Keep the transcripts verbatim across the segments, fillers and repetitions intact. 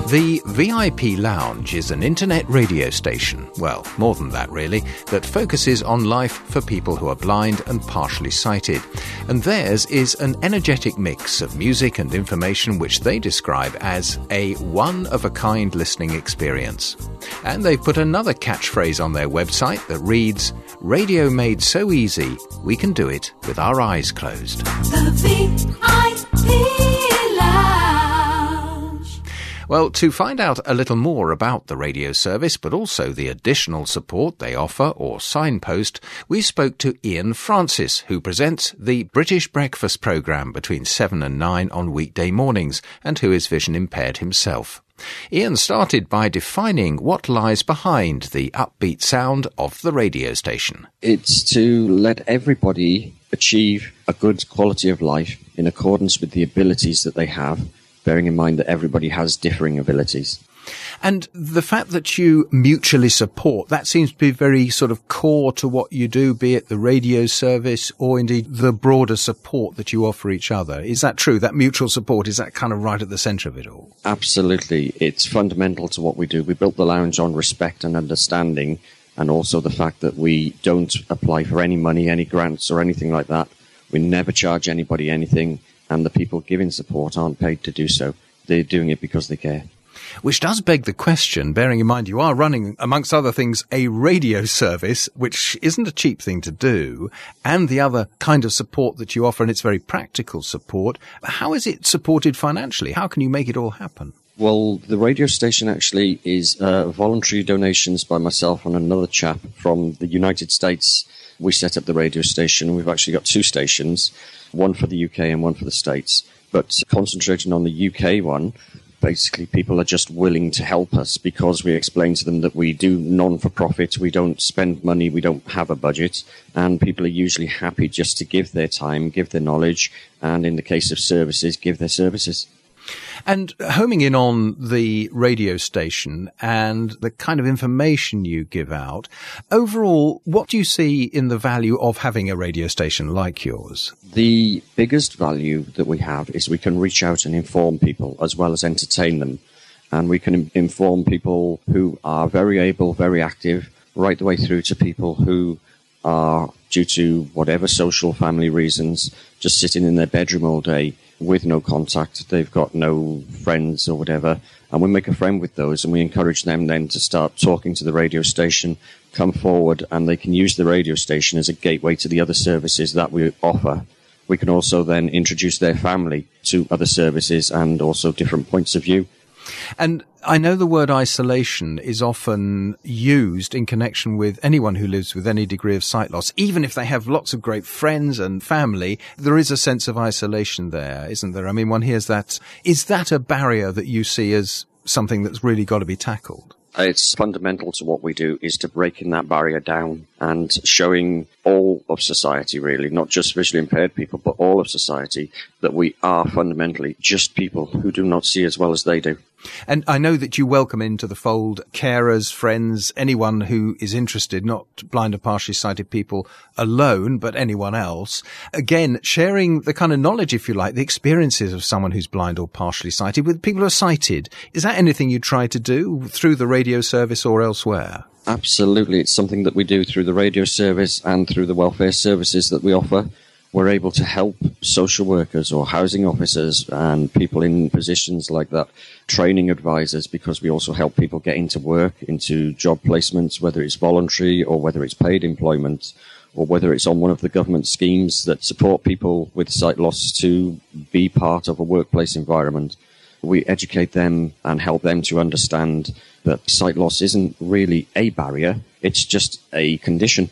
The V I P Lounge is an internet radio station, well, more than that really, that focuses on life for people who are blind and partially sighted. And theirs is an energetic mix of music and information which they describe as a one-of-a-kind listening experience. And they've put another catchphrase on their website that reads, "Radio made so easy, we can do it with our eyes closed." The V I P Lounge. Well, to find out a little more about the radio service, but also the additional support they offer or signpost, we spoke to Ian Francis, who presents the British Breakfast programme between seven and nine on weekday mornings, and who is vision impaired himself. Ian started by defining what lies behind the upbeat sound of the radio station. It's to let everybody achieve a good quality of life in accordance with the abilities that they have, bearing in mind that everybody has differing abilities. And the fact that you mutually support, that seems to be very sort of core to what you do, be it the radio service or indeed the broader support that you offer each other. Is that true? That mutual support, is that kind of right at the centre of it all? Absolutely. It's fundamental to what we do. We built the lounge on respect and understanding, and also the fact that we don't apply for any money, any grants or anything like that. We never charge anybody anything, and the people giving support aren't paid to do so. They're doing it because they care. Which does beg the question, bearing in mind you are running, amongst other things, a radio service, which isn't a cheap thing to do, and the other kind of support that you offer, and it's very practical support. How is it supported financially? How can you make it all happen? Well, the radio station actually is uh, voluntary donations by myself and another chap from the United States. We set up the radio station. We've actually got two stations, one for the U K and one for the States. But concentrating on the U K one, basically people are just willing to help us because we explain to them that we do non-for-profit, we don't spend money, we don't have a budget, and people are usually happy just to give their time, give their knowledge, and in the case of services, give their services. And homing in on the radio station and the kind of information you give out, overall, what do you see in the value of having a radio station like yours? The biggest value that we have is we can reach out and inform people as well as entertain them. And we can inform people who are very able, very active, right the way through to people who are, due to whatever social family reasons, just sitting in their bedroom all day with no contact. They've got no friends or whatever. And we make a friend with those, and we encourage them then to start talking to the radio station, come forward, and they can use the radio station as a gateway to the other services that we offer. We can also then introduce their family to other services and also different points of view. And I know the word isolation is often used in connection with anyone who lives with any degree of sight loss. Even if they have lots of great friends and family, there is a sense of isolation there, isn't there? I mean, one hears that. Is that a barrier that you see as something that's really got to be tackled? It's fundamental to what we do is to breaking that barrier down and showing all of society, really, not just visually impaired people, but all of society, that we are fundamentally just people who do not see as well as they do. And I know that you welcome into the fold carers, friends, anyone who is interested, not blind and partially sighted people alone, but anyone else. Again, sharing the kind of knowledge, if you like, the experiences of someone who's blind or partially sighted with people who are sighted. Is that anything you try to do through the radio service or elsewhere? Absolutely. It's something that we do through the radio service and through the welfare services that we offer. We're able to help social workers or housing officers and people in positions like that, training advisors, because we also help people get into work, into job placements, whether it's voluntary or whether it's paid employment, or whether it's on one of the government schemes that support people with sight loss to be part of a workplace environment. We educate them and help them to understand that sight loss isn't really a barrier, it's just a condition.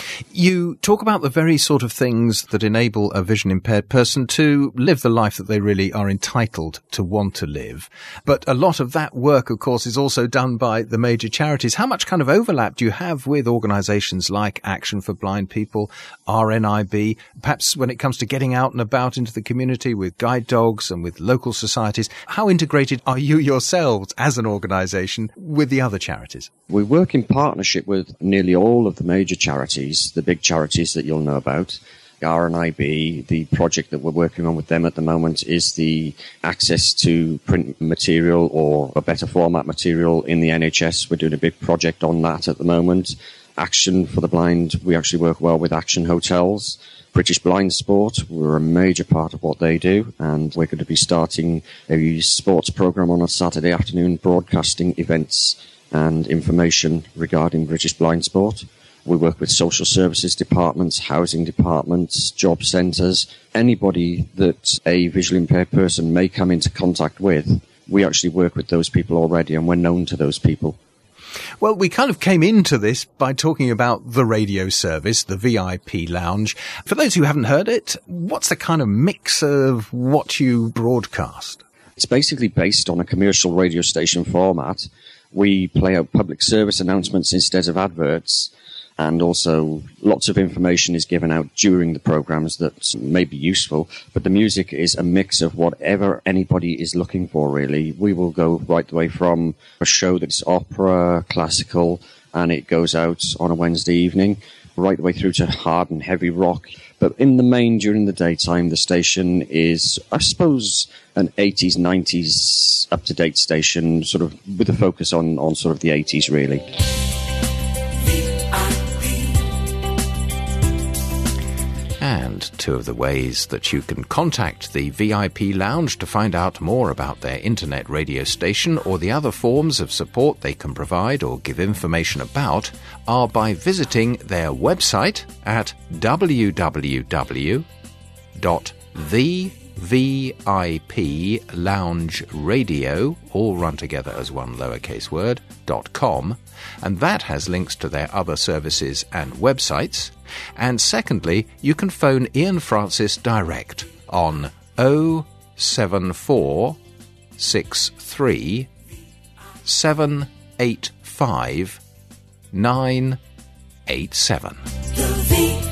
You talk about the very sort of things that enable a vision impaired person to live the life that they really are entitled to want to live. But a lot of that work, of course, is also done by the major charities. How much kind of overlap do you have with organisations like Action for Blind People, R N I B, perhaps when it comes to getting out and about into the community with guide dogs and with local societies? How integrated are you yourselves as an organisation with the other charities? We work in partnership with nearly all of the major charities, the big charities that you'll know about. R N I B, the project that we're working on with them at the moment is the access to print material or a better format material in the N H S. We're doing a big project on that at the moment. Action for the Blind, we actually work well with Action Hotels. British Blind Sport, we're a major part of what they do, and we're going to be starting a sports program on a Saturday afternoon broadcasting events and information regarding British Blind Sport. We work with social services departments, housing departments, job centres, anybody that a visually impaired person may come into contact with. We actually work with those people already, and we're known to those people. Well, we kind of came into this by talking about the radio service, the V I P Lounge. For those who haven't heard it, what's the kind of mix of what you broadcast? It's basically based on a commercial radio station format. We play out public service announcements instead of adverts, and also lots of information is given out during the programs that may be useful, but the music is a mix of whatever anybody is looking for, really. We will go right the way from a show that's opera, classical, and it goes out on a Wednesday evening, right the way through to hard and heavy rock. But in the main, during the daytime, the station is, I suppose, an eighties, nineties up-to-date station, sort of with a focus on, on sort of the eighties, really. And two of the ways that you can contact the V I P Lounge to find out more about their internet radio station or the other forms of support they can provide or give information about are by visiting their website at w w w dot the V I P Lounge Radio, all run together as one lowercase word, dot com, and that has links to their other services and websites. And secondly, you can phone Ian Francis direct on oh seven four six three seven eight five nine eight seven. The V